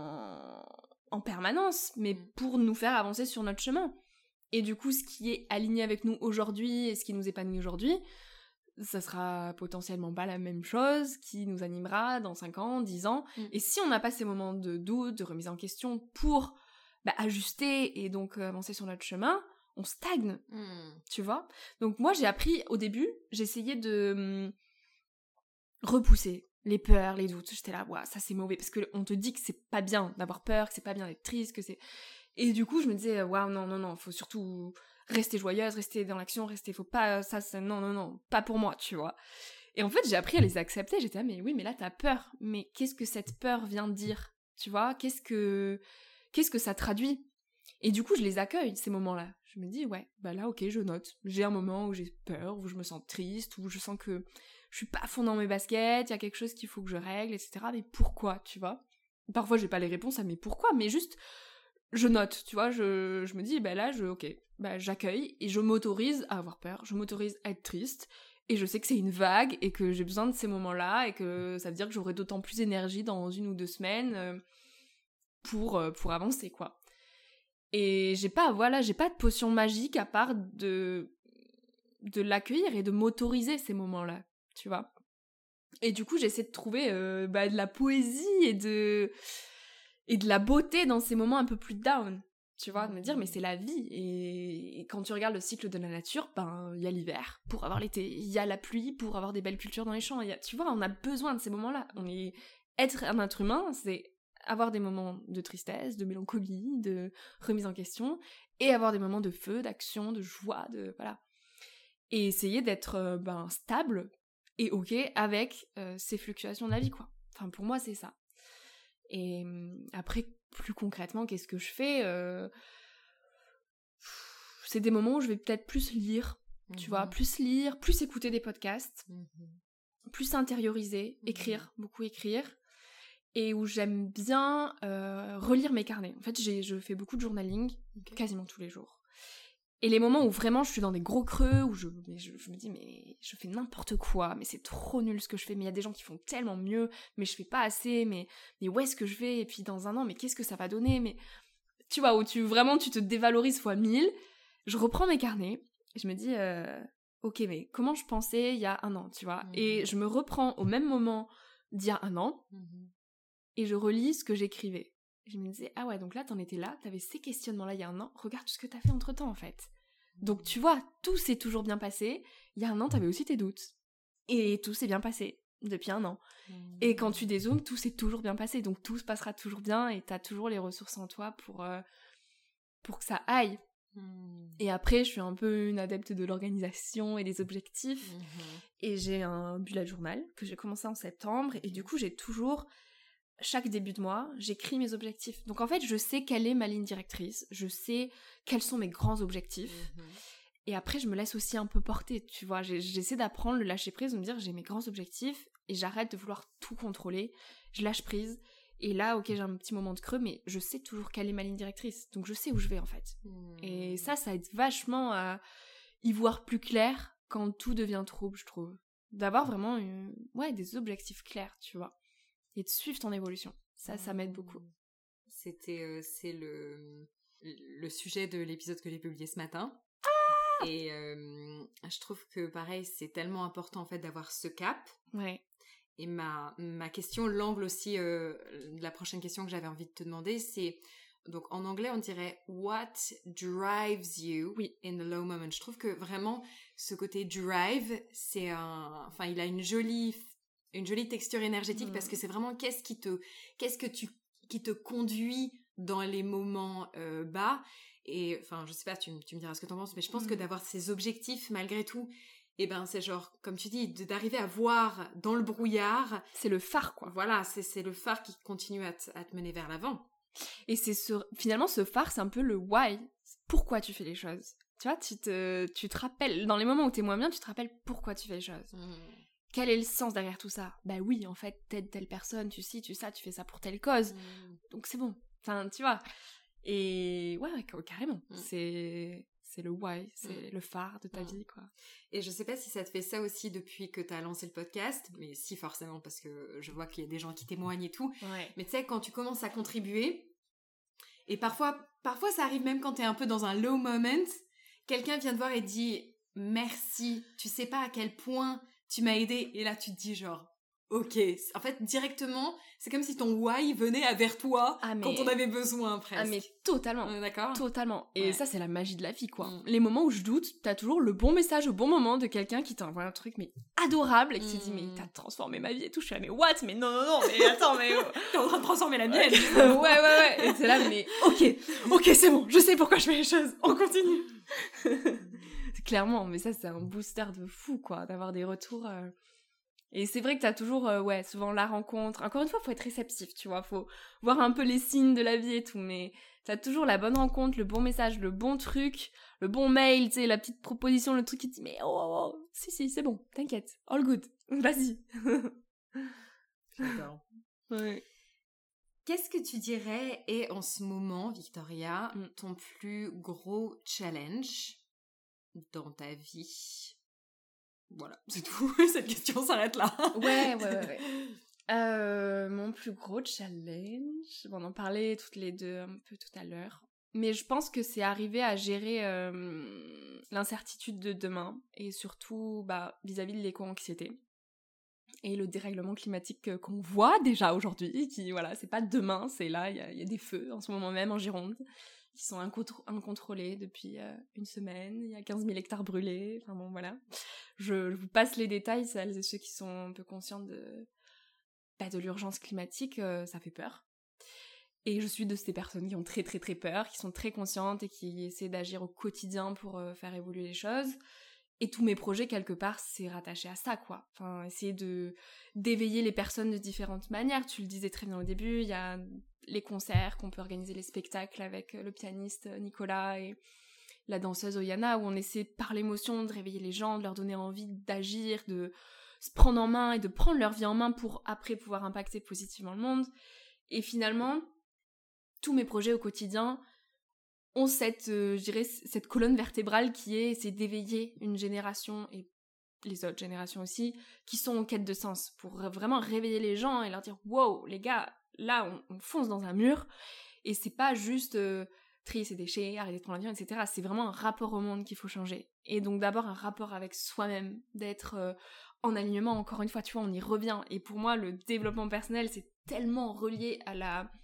en permanence, mais pour nous faire avancer sur notre chemin. Et du coup, ce qui est aligné avec nous aujourd'hui et ce qui nous épanouit aujourd'hui, ça sera potentiellement pas la même chose qui nous animera dans 5 ans, 10 ans. Et si on n'a pas ces moments de doute, de remise en question pour ajuster et donc avancer sur notre chemin, on stagne, tu vois. Donc moi, j'ai appris, au début, j'essayais de repousser les peurs, les doutes. J'étais là, ça c'est mauvais, parce qu'on te dit que c'est pas bien d'avoir peur, que c'est pas bien d'être triste, que c'est... Et du coup, je me disais, non, faut surtout rester joyeuse, rester dans l'action, faut pas, ça, c'est, non, pas pour moi, tu vois. Et en fait, j'ai appris à les accepter, j'étais là, mais oui, mais là, t'as peur, mais qu'est-ce que cette peur vient dire, tu vois, qu'est-ce que ça traduit? Et du coup, je les accueille, ces moments-là. Je me dis, là, ok, je note. J'ai un moment où j'ai peur, où je me sens triste, où je sens que je suis pas à fond dans mes baskets, il y a quelque chose qu'il faut que je règle, etc. Mais pourquoi, tu vois? Parfois, j'ai pas les réponses à mais pourquoi, mais juste, je note, tu vois, je me dis, là, j'accueille et je m'autorise à avoir peur, je m'autorise à être triste, et je sais que c'est une vague, et que j'ai besoin de ces moments-là, et que ça veut dire que j'aurai d'autant plus d'énergie dans 1 ou 2 semaines pour avancer, quoi. Et j'ai pas de potion magique à part de l'accueillir et de m'autoriser ces moments-là, tu vois. Et du coup, j'essaie de trouver de la poésie et de la beauté dans ces moments un peu plus down, tu vois, de me dire mais c'est la vie, et quand tu regardes le cycle de la nature, il y a l'hiver pour avoir l'été, il y a la pluie pour avoir des belles cultures dans les champs, tu vois, on a besoin de ces moments-là. Être un être humain, c'est avoir des moments de tristesse, de mélancolie, de remise en question, et avoir des moments de feu, d'action, de joie, voilà. Et essayer d'être stable et ok avec ces fluctuations de la vie, quoi. Enfin, pour moi, c'est ça. Et après, plus concrètement, qu'est-ce que je fais? C'est des moments où je vais peut-être plus lire, tu vois, plus lire, plus écouter des podcasts, plus intérioriser, écrire, beaucoup écrire, et où j'aime bien relire mes carnets. En fait, je fais beaucoup de journaling, quasiment tous les jours. Et les moments où vraiment je suis dans des gros creux, où je me dis mais je fais n'importe quoi, mais c'est trop nul ce que je fais, mais il y a des gens qui font tellement mieux, mais je fais pas assez, mais où est-ce que je vais? Et puis dans 1 an, mais qu'est-ce que ça va donner? Mais tu vois, où tu te dévalorises fois 1000, je reprends mes carnets, et je me dis ok, mais comment je pensais il y a 1 an, tu vois? Et je me reprends au même moment d'il y a 1 an, et je relis ce que j'écrivais. Je me disais, ah ouais, donc là, t'en étais là, t'avais ces questionnements-là il y a 1 an, regarde tout ce que t'as fait entre-temps, en fait. Donc tu vois, tout s'est toujours bien passé, il y a 1 an, t'avais aussi tes doutes. Et tout s'est bien passé, depuis 1 an. Et quand tu dézoomes, tout s'est toujours bien passé, donc tout se passera toujours bien, et t'as toujours les ressources en toi pour que ça aille. Et après, je suis un peu une adepte de l'organisation et des objectifs, et j'ai un bullet journal que j'ai commencé en septembre, et du coup, j'ai toujours... Chaque début de mois, j'écris mes objectifs. Donc en fait, je sais quelle est ma ligne directrice, je sais quels sont mes grands objectifs. Et après, je me laisse aussi un peu porter, tu vois. J'essaie d'apprendre le lâcher prise, de me dire j'ai mes grands objectifs et j'arrête de vouloir tout contrôler. Je lâche prise. Et là, ok, j'ai un petit moment de creux, mais je sais toujours quelle est ma ligne directrice. Donc je sais où je vais en fait. Et ça aide vachement à y voir plus clair quand tout devient trouble, je trouve. D'avoir vraiment des objectifs clairs, tu vois. Et de suivre ton évolution. Ça m'aide beaucoup. C'est le sujet de l'épisode que j'ai publié ce matin. Et je trouve que pareil, c'est tellement important en fait d'avoir ce cap. Ouais. Et ma question, l'angle aussi de la prochaine question que j'avais envie de te demander, c'est donc en anglais on dirait what drives you in the low moment. Je trouve que vraiment ce côté drive, c'est il a une jolie texture énergétique parce que c'est vraiment qu'est-ce qui te conduit dans les moments bas. Et enfin, je sais pas, tu me diras ce que t'en penses, mais je pense que d'avoir ces objectifs malgré tout, c'est genre, comme tu dis, d'arriver à voir dans le brouillard. C'est le phare, quoi. Voilà, c'est le phare qui continue à te mener vers l'avant. Et finalement, ce phare, c'est un peu le why. Pourquoi tu fais les choses. Tu vois, tu te rappelles, dans les moments où t'es moins bien, tu te rappelles pourquoi tu fais les choses. Quel est le sens derrière tout ça? Bah oui, en fait, t'aides telle personne, tu fais ça pour telle cause. Donc c'est bon. Enfin, tu vois. Et ouais, carrément. C'est le why, c'est le phare de ta vie, quoi. Et je sais pas si ça te fait ça aussi depuis que t'as lancé le podcast, mais si, forcément, parce que je vois qu'il y a des gens qui témoignent et tout. Ouais. Mais tu sais, quand tu commences à contribuer, et parfois ça arrive même quand t'es un peu dans un low moment, quelqu'un vient te voir et dit « Merci, tu sais pas à quel point tu m'as aidé. » Et là, tu te dis genre « Ok. » En fait, directement, c'est comme si ton why venait vers toi quand on avait besoin, presque. Ah mais totalement. On est d'accord ? Totalement. Et ça, c'est la magie de la vie, quoi. Les moments où je doute, t'as toujours le bon message au bon moment de quelqu'un qui t'envoie un truc mais adorable et qui te dit « Mais t'as transformé ma vie et tout. » Je suis là « Mais what ? Mais non, mais attends, mais... » T'es en train de transformer la mienne. Ouais. Et c'est là, mais ok, c'est bon. Je sais pourquoi je fais les choses. On continue. Clairement, mais ça, c'est un booster de fou, quoi, d'avoir des retours... Et c'est vrai que t'as toujours, souvent la rencontre. Encore une fois, faut être réceptif, tu vois. Faut voir un peu les signes de la vie et tout. Mais t'as toujours la bonne rencontre, le bon message, le bon truc, le bon mail, tu sais, la petite proposition, le truc qui te dit « Mais oh, si, c'est bon, t'inquiète, all good, vas-y. » J'adore. Ouais. Qu'est-ce que tu dirais est en ce moment, Victoria, ton plus gros challenge dans ta vie ? Voilà, c'est tout. Cette question s'arrête là. Ouais. Mon plus gros challenge... Bon, on en parlait toutes les deux un peu tout à l'heure. Mais je pense que c'est arriver à gérer l'incertitude de demain. Et surtout, vis-à-vis de l'éco-anxiété. Et le dérèglement climatique qu'on voit déjà aujourd'hui. Qui, voilà, c'est pas demain, c'est là. Il y a des feux en ce moment même en Gironde. Qui sont incontrôlés depuis une semaine, il y a 15 000 hectares brûlés, enfin bon, voilà. Je vous passe les détails, celles et ceux qui sont un peu conscients de l'urgence climatique, ça fait peur. Et je suis de ces personnes qui ont très très très peur, qui sont très conscientes et qui essaient d'agir au quotidien pour faire évoluer les choses. Et tous mes projets, quelque part, c'est rattaché à ça, quoi. Enfin, essayer d'éveiller les personnes de différentes manières. Tu le disais très bien au début, il y a les concerts qu'on peut organiser, les spectacles avec le pianiste Nicolas et la danseuse Oyana, où on essaie par l'émotion de réveiller les gens, de leur donner envie d'agir, de se prendre en main et de prendre leur vie en main pour après pouvoir impacter positivement le monde. Et finalement, tous mes projets au quotidien ont cette colonne vertébrale qui est essayer d'éveiller une génération et les autres générations aussi, qui sont en quête de sens, pour vraiment réveiller les gens et leur dire « Wow, les gars, là, on fonce dans un mur. » Et c'est pas juste trier ses déchets, arrêter de prendre l'avion, etc. C'est vraiment un rapport au monde qu'il faut changer. Et donc d'abord un rapport avec soi-même, d'être en alignement, encore une fois, tu vois, on y revient. Et pour moi, le développement personnel, c'est tellement relié à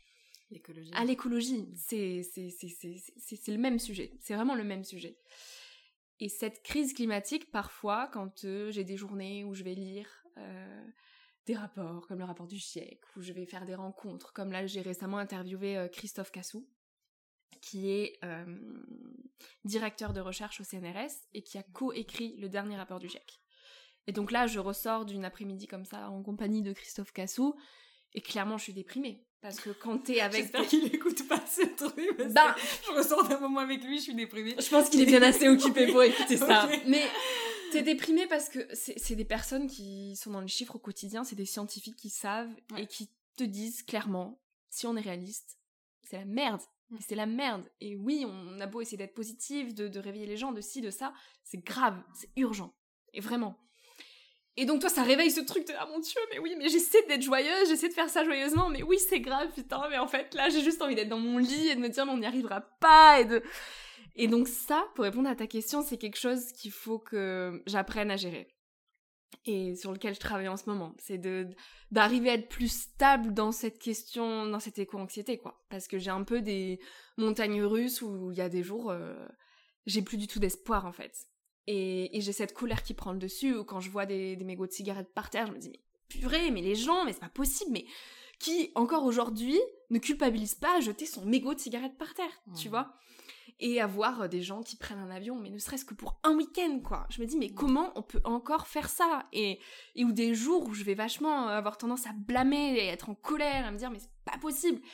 l'écologie. C'est le même sujet. C'est vraiment le même sujet. Et cette crise climatique, parfois, quand j'ai des journées où je vais lire des rapports, comme le rapport du GIEC, où je vais faire des rencontres, comme là, j'ai récemment interviewé Christophe Cassou, qui est directeur de recherche au CNRS et qui a co-écrit le dernier rapport du GIEC. Et donc là, je ressors d'une après-midi comme ça, en compagnie de Christophe Cassou, et clairement, je suis déprimée. Parce que quand t'es avec... J'espère qu'il écoute pas ce truc, parce que je ressors d'un moment avec lui, je suis déprimée. Je pense qu'il est bien assez occupé pour écouter ça. Okay. Mais t'es déprimée parce que c'est des personnes qui sont dans les chiffres au quotidien, c'est des scientifiques qui savent et qui te disent clairement, si on est réaliste, c'est la merde. C'est la merde. Et oui, on a beau essayer d'être positif, de réveiller les gens, de ci, de ça, c'est grave, c'est urgent. Et vraiment. Et donc toi, ça réveille ce truc de « Ah mon Dieu, mais oui, mais j'essaie d'être joyeuse, j'essaie de faire ça joyeusement, mais oui, c'est grave, putain, mais en fait, là, j'ai juste envie d'être dans mon lit et de me dire « Mais on n'y arrivera pas » Et donc ça, pour répondre à ta question, c'est quelque chose qu'il faut que j'apprenne à gérer. Et sur lequel je travaille en ce moment. C'est d'arriver à être plus stable dans cette question, dans cette éco-anxiété, quoi. Parce que j'ai un peu des montagnes russes où il y a des jours, j'ai plus du tout d'espoir, en fait. Et j'ai cette colère qui prend le dessus, ou quand je vois des mégots de cigarettes par terre, je me dis, mais purée, mais les gens, mais c'est pas possible, mais qui, encore aujourd'hui, ne culpabilise pas à jeter son mégot de cigarette par terre, tu vois ? Et à voir des gens qui prennent un avion, mais ne serait-ce que pour un week-end, quoi. Je me dis, mais comment on peut encore faire ça ? Et ou des jours où je vais vachement avoir tendance à blâmer et être en colère, à me dire, mais c'est pas possible.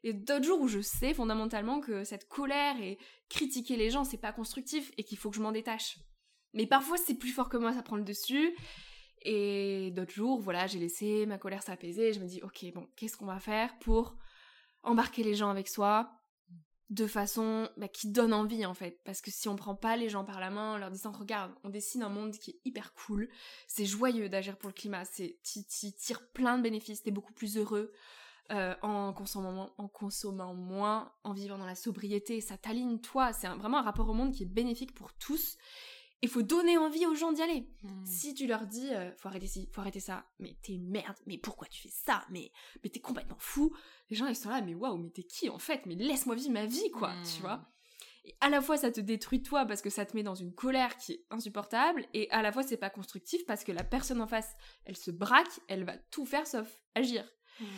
Et d'autres jours où je sais fondamentalement que cette colère et critiquer les gens, c'est pas constructif et qu'il faut que je m'en détache. Mais parfois, c'est plus fort que moi, ça prend le dessus. Et d'autres jours, voilà, j'ai laissé ma colère s'apaiser. Je me dis, ok, bon, qu'est-ce qu'on va faire pour embarquer les gens avec soi de façon qui donne envie, en fait. Parce que si on prend pas les gens par la main en leur disant, regarde, on dessine un monde qui est hyper cool, c'est joyeux d'agir pour le climat, t'y tires plein de bénéfices, t'es beaucoup plus heureux en consommant moins, en vivant dans la sobriété, ça t'aligne, toi. C'est vraiment un rapport au monde qui est bénéfique pour tous. Il faut donner envie aux gens d'y aller. Si tu leur dis faut arrêter ci, faut arrêter ça, mais t'es une merde, mais pourquoi tu fais ça, mais t'es complètement fou, les gens ils sont là, mais waouh, mais t'es qui en fait, mais laisse-moi vivre ma vie quoi, tu vois. Et à la fois ça te détruit toi parce que ça te met dans une colère qui est insupportable, et à la fois c'est pas constructif parce que la personne en face elle se braque, elle va tout faire sauf agir.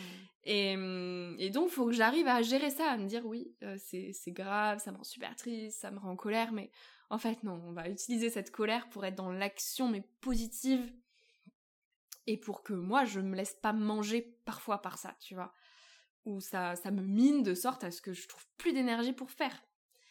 Et donc faut que j'arrive à gérer ça, à me dire oui c'est grave, ça me rend super triste, ça me rend en colère, mais en fait, non, on va utiliser cette colère pour être dans l'action, mais positive. Et pour que moi, je me laisse pas manger parfois par ça, tu vois. Ou ça me mine de sorte à ce que je trouve plus d'énergie pour faire.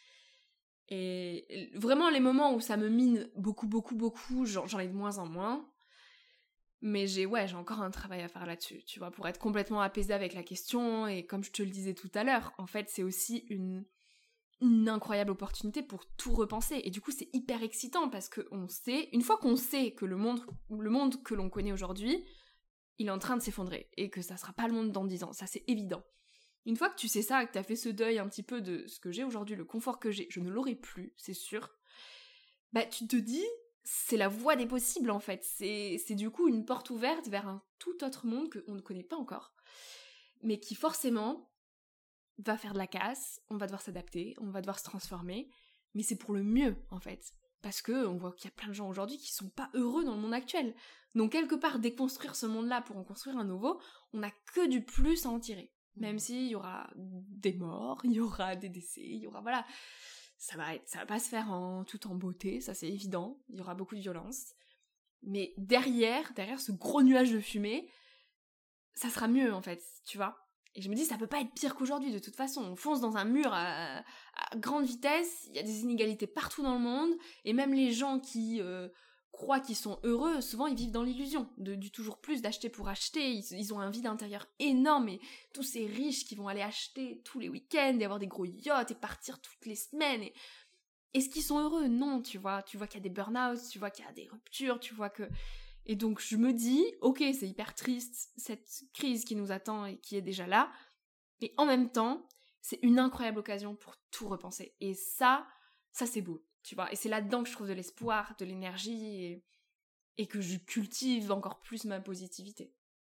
Et vraiment, les moments où ça me mine beaucoup, j'en ai de moins en moins. Mais j'ai encore un travail à faire là-dessus, tu vois, pour être complètement apaisée avec la question. Et comme je te le disais tout à l'heure, en fait, c'est aussi une incroyable opportunité pour tout repenser. Et du coup, c'est hyper excitant parce que une fois qu'on sait que le monde que l'on connaît aujourd'hui, il est en train de s'effondrer et que ça sera pas le monde dans 10 ans, ça c'est évident. Une fois que tu sais ça, que t'as fait ce deuil un petit peu de ce que j'ai aujourd'hui, le confort que j'ai, je ne l'aurai plus, c'est sûr, tu te dis, c'est la voie des possibles en fait. C'est du coup une porte ouverte vers un tout autre monde qu'on ne connaît pas encore, mais qui forcément va faire de la casse, on va devoir s'adapter, on va devoir se transformer, mais c'est pour le mieux en fait, parce que on voit qu'il y a plein de gens aujourd'hui qui sont pas heureux dans le monde actuel. Donc quelque part déconstruire ce monde-là pour en construire un nouveau, on n'a que du plus à en tirer. Même s'il y aura des morts, il y aura des décès, il y aura voilà, ça va pas se faire tout en beauté, ça c'est évident, il y aura beaucoup de violence, mais derrière ce gros nuage de fumée, ça sera mieux en fait, tu vois. Et je me dis, ça peut pas être pire qu'aujourd'hui, de toute façon. On fonce dans un mur à grande vitesse, il y a des inégalités partout dans le monde, et même les gens qui croient qu'ils sont heureux, souvent ils vivent dans l'illusion du toujours plus, d'acheter pour acheter. Ils ont un vide intérieur énorme, et tous ces riches qui vont aller acheter tous les week-ends, et avoir des gros yachts, et partir toutes les semaines, et est-ce qu'ils sont heureux? Non, tu vois qu'il y a des burn-out, tu vois qu'il y a des ruptures, tu vois que... Et donc je me dis, ok, c'est hyper triste, cette crise qui nous attend et qui est déjà là, mais en même temps, c'est une incroyable occasion pour tout repenser. Et ça c'est beau, tu vois. Et c'est là-dedans que je trouve de l'espoir, de l'énergie, et que je cultive encore plus ma positivité.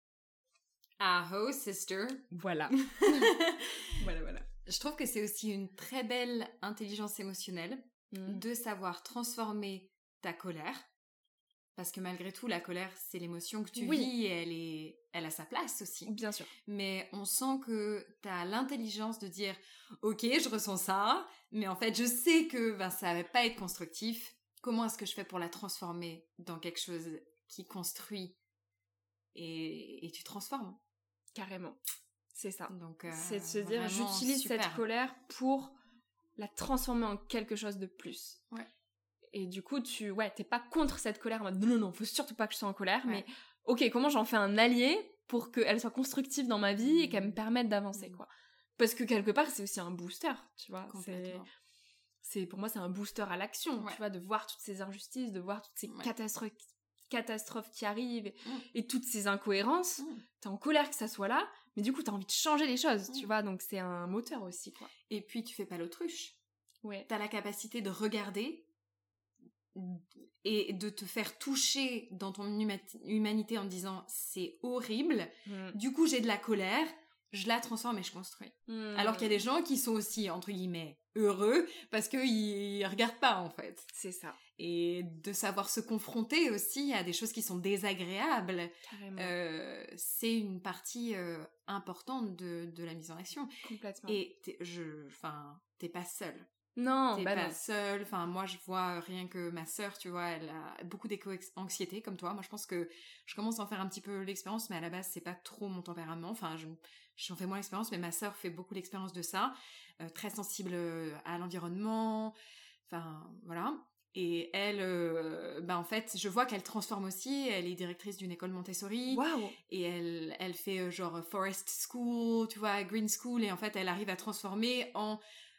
Aho, sister. Voilà. Voilà. Je trouve que c'est aussi une très belle intelligence émotionnelle de savoir transformer ta colère. Parce que malgré tout, la colère, c'est l'émotion que tu vis et elle a sa place aussi. Bien sûr. Mais on sent que t'as l'intelligence de dire « Ok, je ressens ça, mais en fait, je sais que ça va pas être constructif. Comment est-ce que je fais pour la transformer dans quelque chose qui construit ?» Et tu transformes. Carrément. C'est ça. Donc, c'est de se dire « J'utilise cette colère pour la transformer en quelque chose de plus. » Ouais. Et du coup, t'es pas contre cette colère en mode non, faut surtout pas que je sois en colère, mais ok, comment j'en fais un allié pour qu'elle soit constructive dans ma vie et qu'elle me permette d'avancer, quoi. Parce que quelque part, c'est aussi un booster, tu vois. Pour moi, c'est un booster à l'action, tu vois, de voir toutes ces injustices, de voir toutes ces catastrophes qui arrivent et toutes ces incohérences. T'es en colère que ça soit là, mais du coup, t'as envie de changer les choses, tu vois, donc c'est un moteur aussi, quoi. Et puis, tu fais pas l'autruche. Ouais. T'as la capacité de regarder et de te faire toucher dans ton humanité en disant c'est horrible, du coup j'ai de la colère, je la transforme et je construis. Alors qu'il y a des gens qui sont aussi entre guillemets heureux parce qu'ils regardent pas en fait. C'est ça. Et de savoir se confronter aussi à des choses qui sont désagréables, c'est une partie importante de la mise en action. Complètement. Et t'es pas seule. Non, t'es pas seule. Enfin, moi, je vois rien que ma sœur, tu vois, elle a beaucoup d'éco-anxiété comme toi. Moi, je pense que je commence à en faire un petit peu l'expérience, mais à la base, c'est pas trop mon tempérament. Enfin, j'en fais moins l'expérience, mais ma sœur fait beaucoup l'expérience de ça, très sensible à l'environnement, enfin voilà. Et elle, en fait, je vois qu'elle transforme aussi. Elle est directrice d'une école Montessori. Waouh. Et elle fait genre Forest School, tu vois, Green School. Et en fait, elle arrive à transformer en,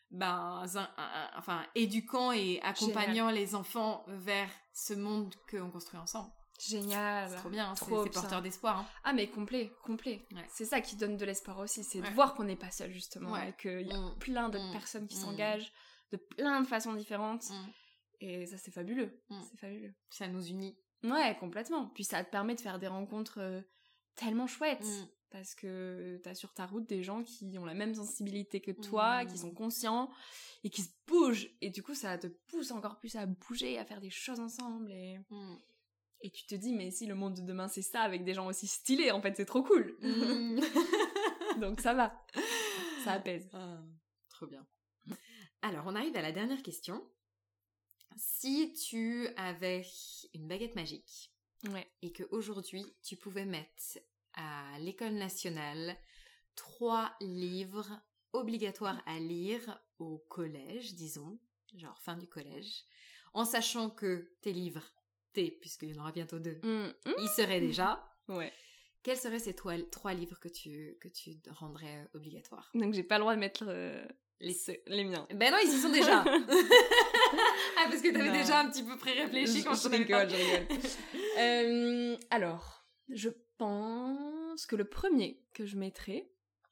éduquant et accompagnant les enfants vers ce monde qu'on construit ensemble. Génial. C'est trop bien, hein, trop c'est porteur d'espoir. Hein. Ah mais complet. Ouais. C'est ça qui donne de l'espoir aussi, c'est de voir qu'on n'est pas seul justement, et qu'il y a plein d'autres personnes qui s'engagent de plein de façons différentes. Et ça, c'est fabuleux. C'est fabuleux. Ça nous unit. Ouais, complètement. Puis ça te permet de faire des rencontres tellement chouettes. Parce que t'as sur ta route des gens qui ont la même sensibilité que toi, qui sont conscients et qui se bougent. Et du coup, ça te pousse encore plus à bouger, à faire des choses ensemble. Et tu te dis, mais si le monde de demain, c'est ça, avec des gens aussi stylés, en fait, c'est trop cool. Donc ça va. Ça apaise. Trop bien. Alors, on arrive à la dernière question. Si tu avais une baguette magique et qu'aujourd'hui tu pouvais mettre à l'école nationale 3 livres obligatoires à lire au collège, disons, genre fin du collège, en sachant que tes livres, puisqu'il y en aura bientôt 2, ils seraient déjà, quels seraient ces 3 livres que tu rendrais obligatoires? Donc j'ai pas le droit de mettre les miens. Ben non, ils y sont déjà. Ah, parce que t'avais déjà un petit peu pré-réfléchi quand je rigole. Alors, je pense que le premier que je mettrais,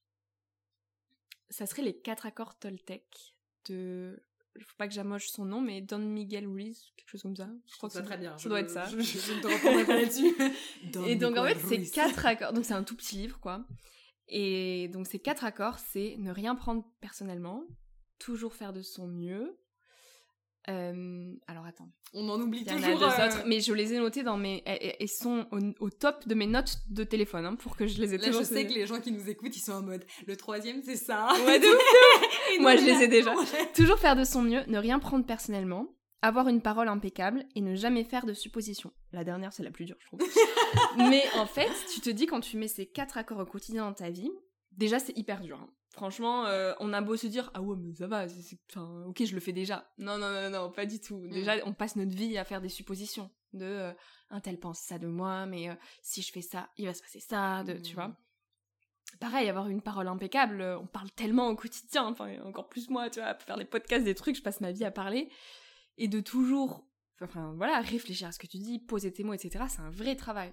ça serait les 4 accords Toltec de... Faut pas que j'amoche son nom, mais Don Miguel Ruiz, quelque chose comme ça. Je crois que c'est très bien. Ça doit être ça. Je ne te reprendrai pas là-dessus. Et donc en fait, c'est 4 accords. Donc c'est un tout petit livre, quoi. Et donc ces 4 accords, c'est ne rien prendre personnellement, toujours faire de son mieux. Alors attends. On en oublie toujours. Il y en a 2 autres, mais je les ai notés dans mes... Elles sont au top de mes notes de téléphone, hein, pour que je les ai toujours... Là, je sais que les gens qui nous écoutent, ils sont en mode, le 3e, c'est ça. Ouais, de ouf. Moi, je les ai déjà. Toujours faire de son mieux, ne rien prendre personnellement, avoir une parole impeccable et ne jamais faire de suppositions. La dernière, c'est la plus dure, je trouve. Mais en fait, tu te dis, quand tu mets ces 4 accords au quotidien dans ta vie, déjà, c'est hyper dur, hein. Franchement, on a beau se dire, ah ouais, mais ça va, enfin, ok, je le fais déjà. Non, pas du tout. Déjà, on passe notre vie à faire des suppositions de un tel pense ça de moi, mais si je fais ça, il va se passer ça, tu vois. Pareil, avoir une parole impeccable, on parle tellement au quotidien, enfin, encore plus moi, tu vois, pour faire des podcasts, des trucs, je passe ma vie à parler, et de toujours, enfin, voilà, réfléchir à ce que tu dis, poser tes mots, etc., c'est un vrai travail.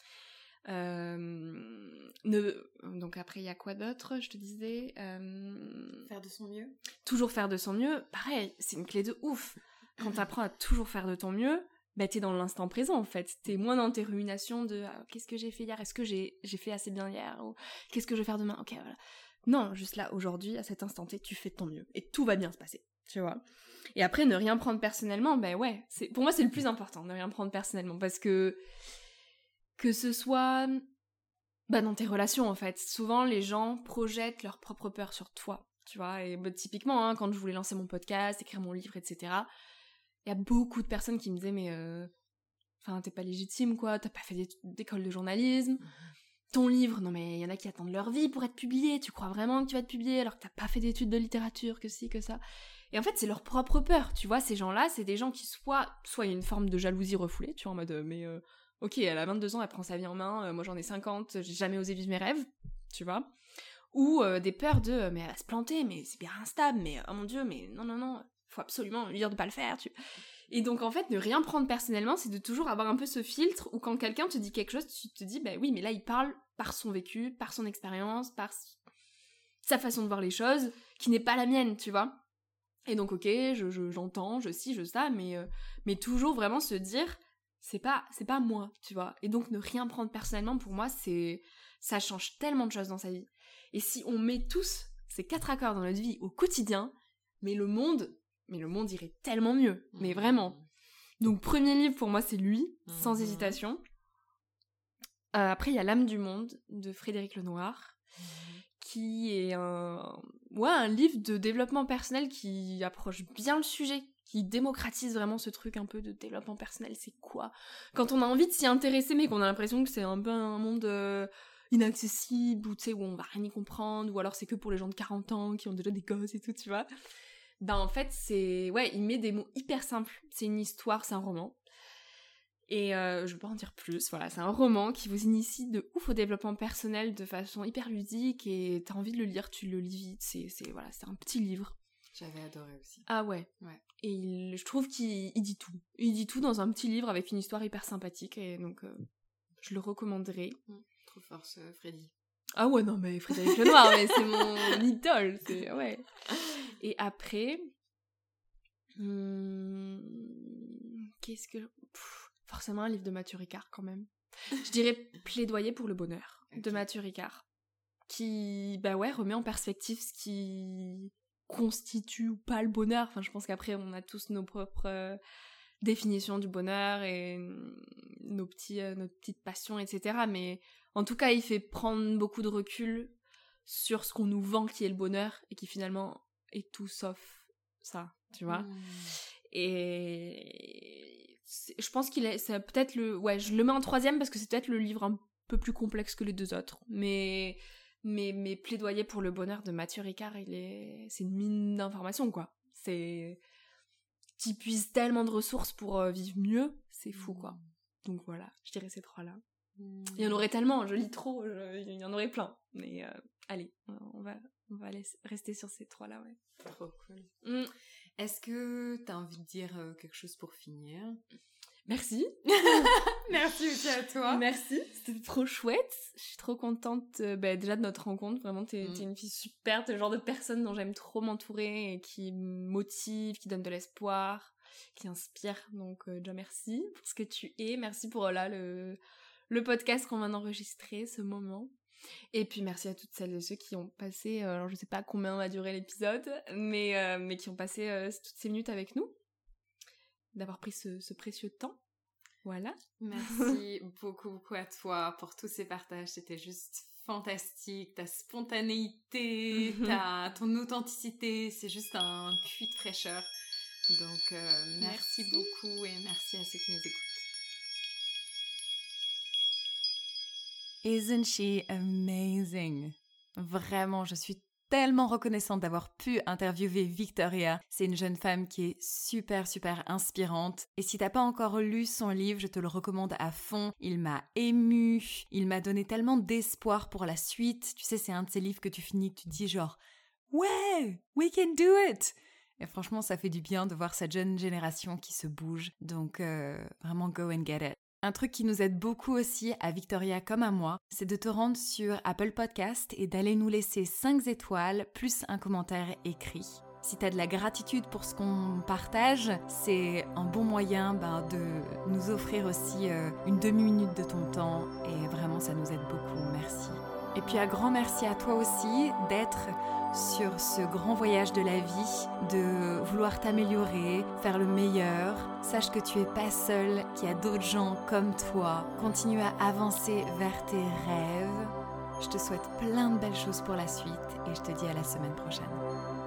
Donc après il y a quoi d'autre, je te disais faire de son mieux, toujours faire de son mieux, pareil, c'est une clé de ouf. Quand t'apprends à toujours faire de ton mieux, bah t'es dans l'instant présent en fait, t'es moins dans tes ruminations de qu'est-ce que j'ai fait hier, est-ce que j'ai fait assez bien hier, ou qu'est-ce que je vais faire demain, ok voilà. Non, juste là aujourd'hui à cet instant T tu fais de ton mieux et tout va bien se passer, tu vois. Et après ne rien prendre personnellement, bah ouais, pour moi c'est le plus important, ne rien prendre personnellement, parce que ce soit dans tes relations en fait. Souvent les gens projettent leur propre peur sur toi, tu vois. Et typiquement, hein, quand je voulais lancer mon podcast, écrire mon livre, etc., il y a beaucoup de personnes qui me disaient mais t'es pas légitime quoi, t'as pas fait d'école de journalisme, ton livre, non mais il y en a qui attendent leur vie pour être publié, tu crois vraiment que tu vas être publié alors que t'as pas fait d'études de littérature, que ci, que ça. Et en fait c'est leur propre peur, tu vois. Ces gens-là, c'est des gens qui soit il y a une forme de jalousie refoulée, tu vois, en mode ok, elle a 22 ans, elle prend sa vie en main, moi j'en ai 50, j'ai jamais osé vivre mes rêves, tu vois. Ou des peurs de, mais elle va se planter, mais c'est bien instable, mais oh mon dieu, mais non, faut absolument lui dire de pas le faire, Et donc en fait, ne rien prendre personnellement, c'est de toujours avoir un peu ce filtre où quand quelqu'un te dit quelque chose, tu te dis, bah oui, mais là il parle par son vécu, par son expérience, par sa façon de voir les choses, qui n'est pas la mienne, tu vois. Et donc ok, j'entends, je ça, mais toujours vraiment se dire... c'est pas moi, tu vois. Et donc ne rien prendre personnellement, pour moi, ça change tellement de choses dans sa vie. Et si on met tous ces 4 accords dans notre vie au quotidien, mais le monde irait tellement mieux, mais vraiment. Donc premier livre pour moi c'est lui, sans hésitation. Après il y a L'âme du monde de Frédéric Lenoir, qui est un livre de développement personnel qui approche bien le sujet, qui démocratise vraiment ce truc un peu de développement personnel, c'est quoi ? Quand on a envie de s'y intéresser, mais qu'on a l'impression que c'est un peu un monde inaccessible, ou tu sais, où on va rien y comprendre, ou alors c'est que pour les gens de 40 ans qui ont déjà des gosses et tout, tu vois. Ben en fait, il met des mots hyper simples. C'est une histoire, c'est un roman. Et je vais pas en dire plus, voilà, c'est un roman qui vous initie de ouf au développement personnel de façon hyper ludique, et t'as envie de le lire, tu le lis vite, c'est un petit livre. J'avais adoré aussi. Ah ouais. Et je trouve qu'il dit tout. Il dit tout dans un petit livre avec une histoire hyper sympathique, et donc je le recommanderais. Trop fort ce Freddy. Ah ouais, non mais Frédéric Lenoir, mais c'est mon idole, ouais. Et après... qu'est-ce que... forcément un livre de Mathieu Ricard quand même. Je dirais Plaidoyer pour le bonheur de Mathieu Ricard, qui remet en perspective ce qui constitue ou pas le bonheur. Enfin, je pense qu'après on a tous nos propres définitions du bonheur et nos petites passions, etc. Mais en tout cas, il fait prendre beaucoup de recul sur ce qu'on nous vend qui est le bonheur, et qui finalement est tout sauf ça, tu vois. Et je pense c'est peut-être je le mets en 3e parce que c'est peut-être le livre un peu plus complexe que les 2 autres, mais Plaidoyer pour le bonheur de Mathieu Ricard, c'est une mine d'informations, quoi. T'y puises tellement de ressources pour vivre mieux, c'est fou, quoi. Donc voilà, je dirais ces 3-là. Il y en aurait tellement, je lis trop, il y en aurait plein, mais allez, on va rester sur ces 3-là, ouais. Trop cool. Est-ce que t'as envie de dire quelque chose pour finir ? Merci. Merci aussi à toi. Merci, c'était trop chouette. Je suis trop contente déjà de notre rencontre. Vraiment, t'es une fille super, t'es le genre de personne dont j'aime trop m'entourer, et qui me motive, qui donne de l'espoir, qui inspire. Donc déjà merci pour ce que tu es. Merci pour le podcast qu'on vient d'enregistrer, ce moment. Et puis merci à toutes celles et ceux qui ont passé, alors je sais pas combien va durer l'épisode, mais qui ont passé toutes ces minutes avec nous, d'avoir pris ce précieux temps. Voilà. Merci beaucoup à toi pour tous ces partages, c'était juste fantastique, ta spontanéité, ton authenticité, c'est juste un puits de fraîcheur. Donc merci beaucoup, et merci à ceux qui nous écoutent. Isn't she amazing? Vraiment, je suis tellement reconnaissante d'avoir pu interviewer Victoria. C'est une jeune femme qui est super inspirante. Et si t'as pas encore lu son livre, je te le recommande à fond. Il m'a émue, il m'a donné tellement d'espoir pour la suite. Tu sais, c'est un de ces livres que tu finis, que tu te dis genre « Ouais, we can do it !» Et franchement, ça fait du bien de voir cette jeune génération qui se bouge. Donc vraiment, go and get it. Un truc qui nous aide beaucoup aussi à Victoria comme à moi, c'est de te rendre sur Apple Podcast et d'aller nous laisser 5 étoiles plus un commentaire écrit. Si tu as de la gratitude pour ce qu'on partage, c'est un bon moyen de nous offrir aussi une demi-minute de ton temps, et vraiment ça nous aide beaucoup, merci. Et puis un grand merci à toi aussi d'être sur ce grand voyage de la vie, de vouloir t'améliorer, faire le meilleur. Sache que tu es pas seul, qu'il y a d'autres gens comme toi. Continue à avancer vers tes rêves. Je te souhaite plein de belles choses pour la suite, et je te dis à la semaine prochaine.